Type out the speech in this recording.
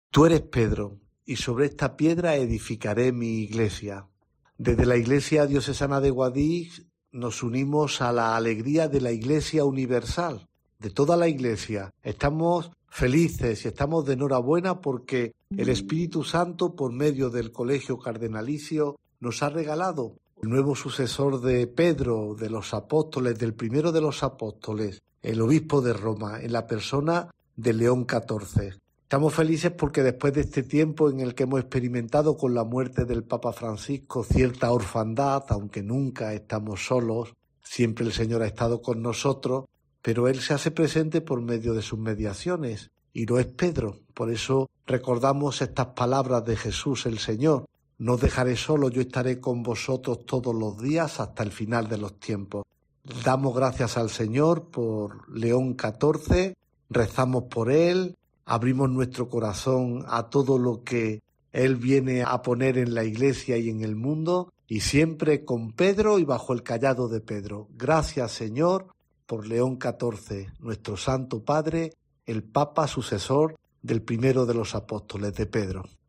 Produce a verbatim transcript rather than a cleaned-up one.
Tú eres Pedro, y sobre esta piedra edificaré mi iglesia. Desde la Iglesia Diocesana de Guadix nos unimos a la alegría de la Iglesia Universal, de toda la Iglesia. Estamos felices y estamos de enhorabuena porque el Espíritu Santo, por medio del Colegio Cardenalicio, nos ha regalado el nuevo sucesor de Pedro, de los apóstoles, del primero de los apóstoles, el obispo de Roma, en la persona de León catorce. Estamos felices porque después de este tiempo en el que hemos experimentado con la muerte del Papa Francisco cierta orfandad, aunque nunca estamos solos, siempre el Señor ha estado con nosotros, pero Él se hace presente por medio de sus mediaciones, y no es Pedro. Por eso recordamos estas palabras de Jesús el Señor: no os dejaré solo, yo estaré con vosotros todos los días hasta el final de los tiempos. Damos gracias al Señor por León catorce, rezamos por él, abrimos nuestro corazón a todo lo que Él viene a poner en la Iglesia y en el mundo, y siempre con Pedro y bajo el cayado de Pedro. Gracias, Señor, por León catorce, nuestro Santo Padre, el Papa sucesor del primero de los apóstoles, de Pedro.